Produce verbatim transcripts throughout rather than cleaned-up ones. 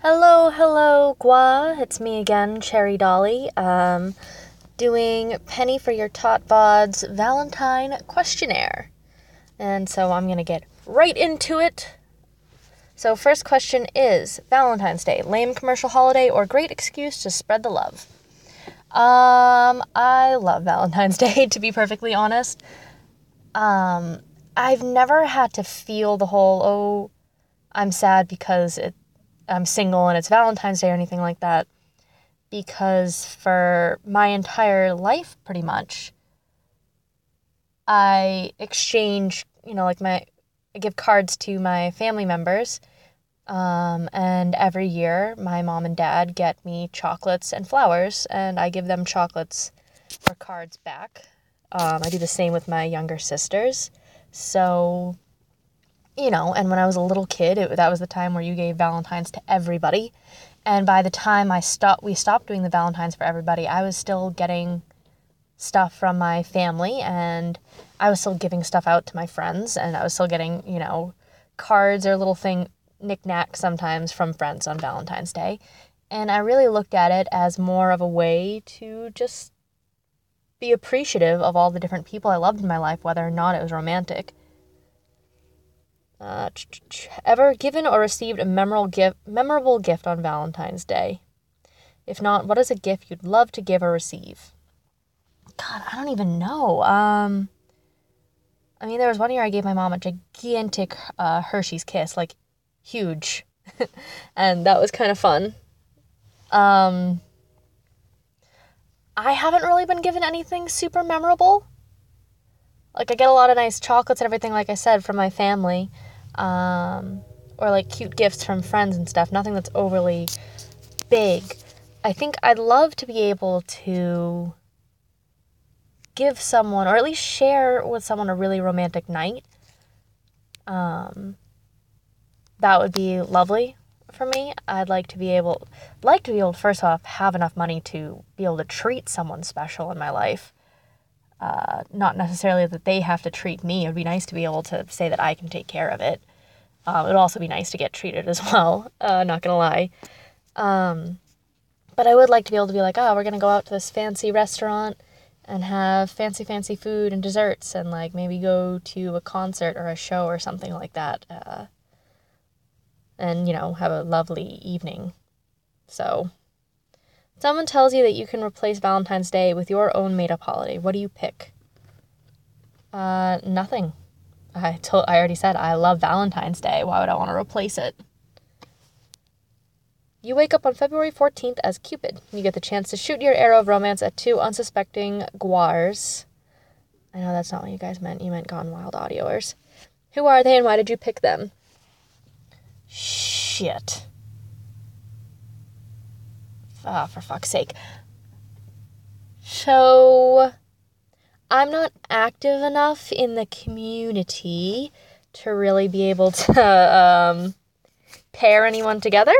Hello, hello, Gua. It's me again, Cherry Dolly, um, doing Penny for Your Tot Vod's Valentine questionnaire. And so I'm going to get right into it. So first question is, Valentine's Day, lame commercial holiday or great excuse to spread the love? Um, I love Valentine's Day, to be perfectly honest. Um, I've never had to feel the whole, oh, I'm sad because it I'm single and it's Valentine's Day or anything like that, because for my entire life, pretty much, I exchange, you know, like my, I give cards to my family members, um, and every year my mom and dad get me chocolates and flowers, and I give them chocolates or cards back. Um, I do the same with my younger sisters, so you know, and when I was a little kid, it, that was the time where you gave Valentines to everybody. And by the time I stopped, we stopped doing the Valentines for everybody, I was still getting stuff from my family, and I was still giving stuff out to my friends, and I was still getting, you know, cards or little thing, knickknacks sometimes from friends on Valentine's Day. And I really looked at it as more of a way to just be appreciative of all the different people I loved in my life, whether or not it was romantic. Uh, ever given or received a memorable gift, memorable gift on Valentine's Day? If not, what is a gift you'd love to give or receive? God, I don't even know. Um, I mean, there was one year I gave my mom a gigantic uh, Hershey's Kiss, like huge, and that was kind of fun. Um, I haven't really been given anything super memorable. Like, I get a lot of nice chocolates and everything, like I said, from my family. Um, or like cute gifts from friends and stuff. Nothing that's overly big. I think I'd love to be able to give someone, or at least share with someone, a really romantic night. Um, that would be lovely for me. I'd like to be able, like to be able to, first off, have enough money to be able to treat someone special in my life. Uh, not necessarily that they have to treat me. It would be nice to be able to say that I can take care of it. Um, it would also be nice to get treated as well, uh, not gonna lie. Um, but I would like to be able to be like, oh, we're gonna go out to this fancy restaurant and have fancy, fancy food and desserts, and like maybe go to a concert or a show or something like that. Uh, and, you know, have a lovely evening. So, someone tells you that you can replace Valentine's Day with your own made-up holiday. What do you pick? Uh, nothing. I told, I already said I love Valentine's Day. Why would I want to replace it? You wake up on February fourteenth as Cupid. You get the chance to shoot your arrow of romance at two unsuspecting guars. I know that's not what you guys meant. You meant Gone Wild audioers. Who are they and why did you pick them? Shit. Ah, for fuck's sake. So, I'm not active enough in the community to really be able to um, pair anyone together.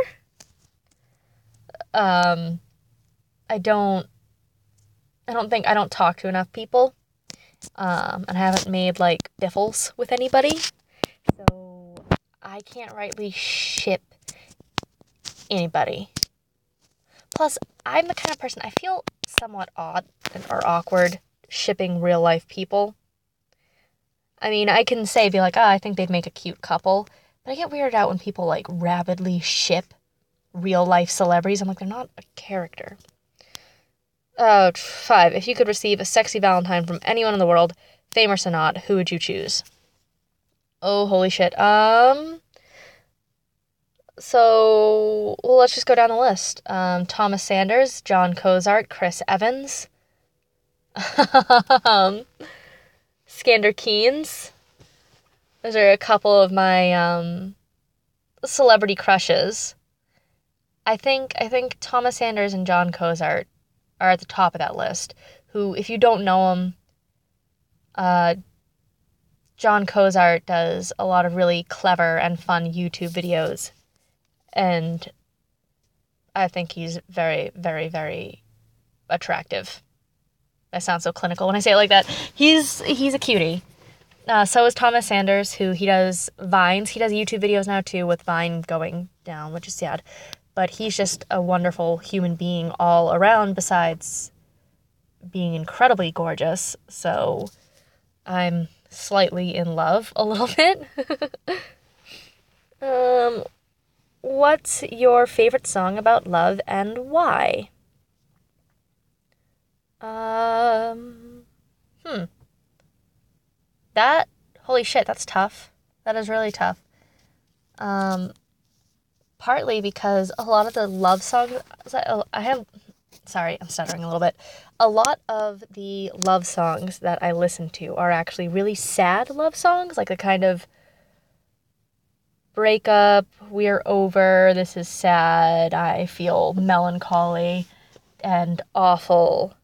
Um, I don't, I don't think, I don't talk to enough people. Um, and I haven't made, like, biffles with anybody. So, I can't rightly ship anybody. Plus, I'm the kind of person, I feel somewhat odd or awkward shipping real life people. I mean, I can say, be like, oh, I think they'd make a cute couple, but I get weirded out when people, like, rapidly ship real life celebrities. I'm like, they're not a character. Uh, five, if you could receive a sexy Valentine from anyone in the world, famous or not, who would you choose? Oh, holy shit. Um... So, well, let's just go down the list. Um, Thomas Sanders, John Cozart, Chris Evans, um, Skander Keynes. Those are a couple of my um, celebrity crushes. I think I think Thomas Sanders and John Cozart are at the top of that list. Who, if you don't know them, uh, John Cozart does a lot of really clever and fun YouTube videos. And I think he's very, very, very attractive. I sound so clinical when I say it like that. He's he's a cutie. Uh, so is Thomas Sanders, who he does Vines. He does YouTube videos now, too, with Vine going down, which is sad. but he's just a wonderful human being all around besides being incredibly gorgeous. So I'm slightly in love a little bit. um, what's your favorite song about love and why? Um, hmm. That, holy shit, that's tough. That is really tough. Um, partly because a lot of the love songs, I have, sorry, I'm stuttering a little bit. A lot of the love songs that I listen to are actually really sad love songs, like the kind of breakup, we're over, this is sad, I feel melancholy and awful.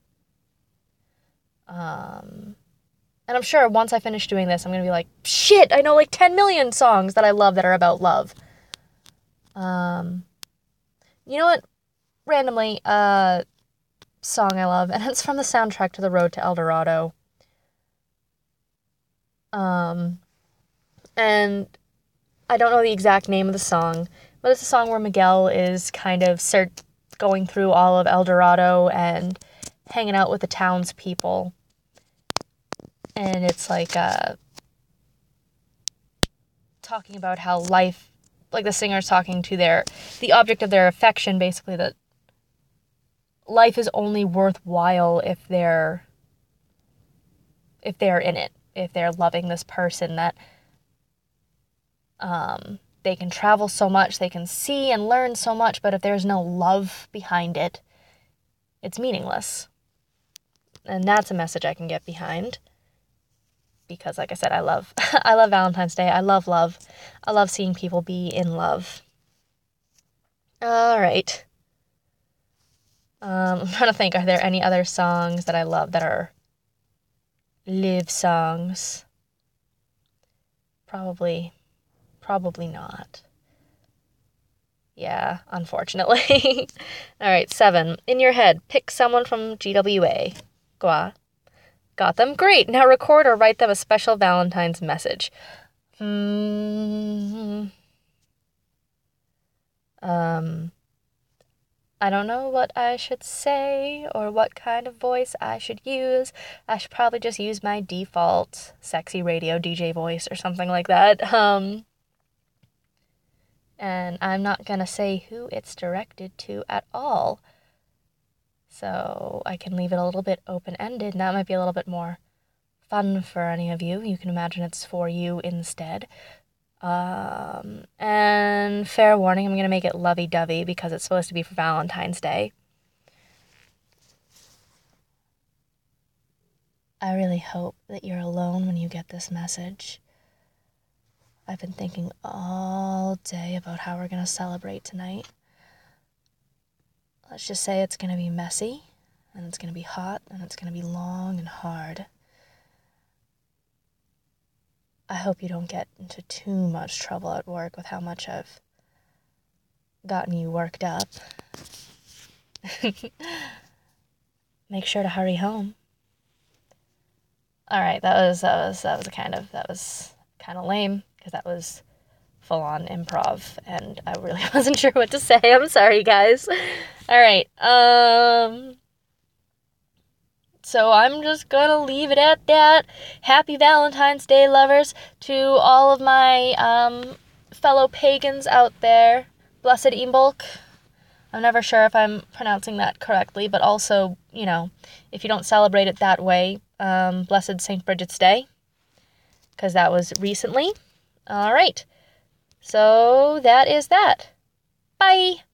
Um, and I'm sure once I finish doing this, I'm going to be like, shit, I know like ten million songs that I love that are about love. Um, you know what? Randomly, uh, song I love, and it's from the soundtrack to The Road to El Dorado. Um, and I don't know the exact name of the song, but it's a song where Miguel is kind of cert- going through all of El Dorado and hanging out with the townspeople. And it's like, uh, talking about how life, like the singer's talking to their, the object of their affection, basically, that life is only worthwhile if they're, if they're in it, if they're loving this person, that, um, they can travel so much, they can see and learn so much, but if there's no love behind it, it's meaningless. And that's a message I can get behind. Because, like I said, I love, I love Valentine's Day. I love love. I love seeing people be in love. All right. Um, I'm trying to think, are there any other songs that I love that are live songs? Probably, probably not. Yeah, unfortunately. All right, seven. In your head, pick someone from G W A. Gwa. Got them? Great. Now record or write them a special Valentine's message. Hmm. Um, I don't know what I should say or what kind of voice I should use. I should probably just use my default sexy radio D J voice or something like that. Um, and I'm not gonna say who it's directed to at all. So I can leave it a little bit open-ended, and that might be a little bit more fun for any of you. You can imagine it's for you instead. Um, and fair warning, I'm going to make it lovey-dovey because it's supposed to be for Valentine's Day. I really hope that you're alone when you get this message. I've been thinking all day about how we're going to celebrate tonight. Let's just say it's going to be messy, and it's going to be hot, and it's going to be long and hard. I hope you don't get into too much trouble at work with how much I've gotten you worked up. Make sure to hurry home. All right, that was that was that was a kind of that was kind of lame because that was full on improv, and I really wasn't sure what to say. I'm sorry, guys. All right, um. So I'm just gonna leave it at that. Happy Valentine's Day, lovers, to all of my um, fellow pagans out there. Blessed Imbolc. I'm never sure if I'm pronouncing that correctly, but also, you know, if you don't celebrate it that way, um, Blessed Saint Bridget's Day, because that was recently. All right. So that is that. Bye.